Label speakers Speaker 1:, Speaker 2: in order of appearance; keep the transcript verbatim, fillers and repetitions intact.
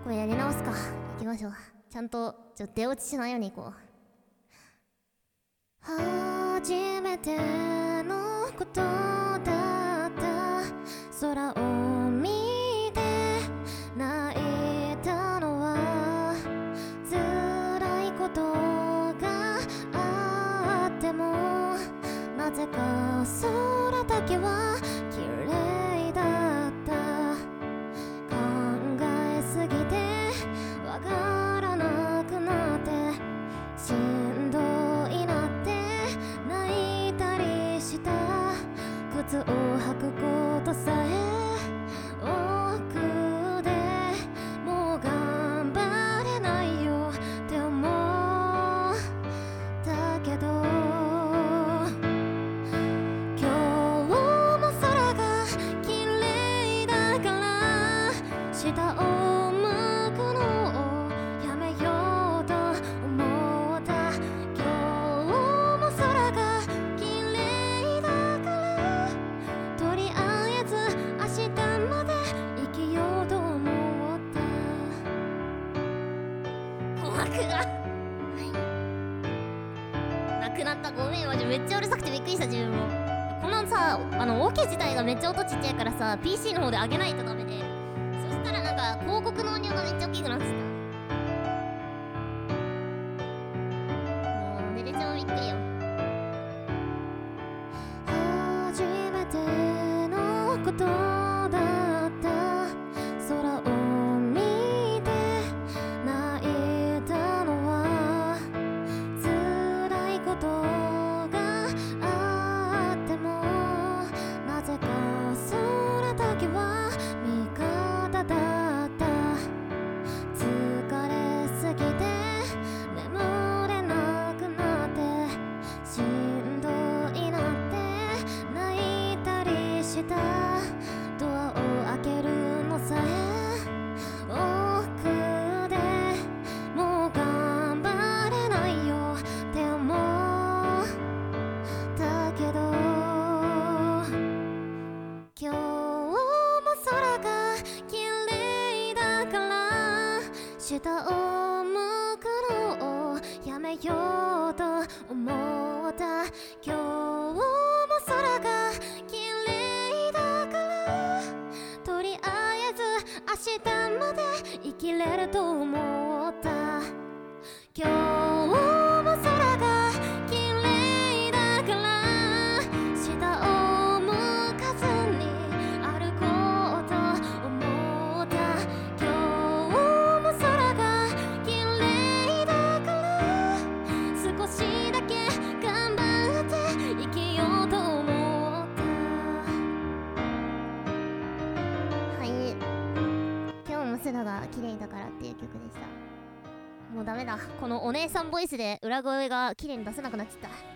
Speaker 1: これやり直すか。行きましょう。ちゃんとちょっと出落ちしないように行こう。初めてのことだった。空を見て泣いたのは辛いことがあっても、なぜか空だけは綺麗だった。考えすぎてわからなくなって、しんどいなって泣いたりした。靴を履くことさえ億でもう頑張れないよって思ったけど、今日も空が綺麗だから下を向くのをやめようと思った。今日も空が綺麗だからとりあえず明日まで生きようと思った。鼓膜がなくなった。ごめん、マジめっちゃうるさくてびっくりした自分も。このさ、あのオケ自体がめっちゃ音ちっちゃいからさ、 ピーシー の方で上げないとダメで、そしたらなんか広告の音量がめっちゃ大きくなってた。もうめでちゃびっくりよ。初めてのことだった。空を見て泣いたのは辛いことがあっても、なぜか空だけは味方だった。疲れすぎて眠れなくなって、しんどいなって泣いたりした。ドアを開けるのさえ億でもう頑張れないよって思ったけど、今日も空が綺麗だから下を向くのをやめようと思った。今日も空が綺麗だからとりあえず明日まで生きれると思った。今日も空が綺麗だから下を向かずに歩こうと思った。今日も空が綺麗だから少しだけ頑張って生きようと思った。はい、今日も空が綺麗だからっていう曲でした。もうダメだ、このお姉さんボイスで裏声が綺麗に出せなくなっちゃった。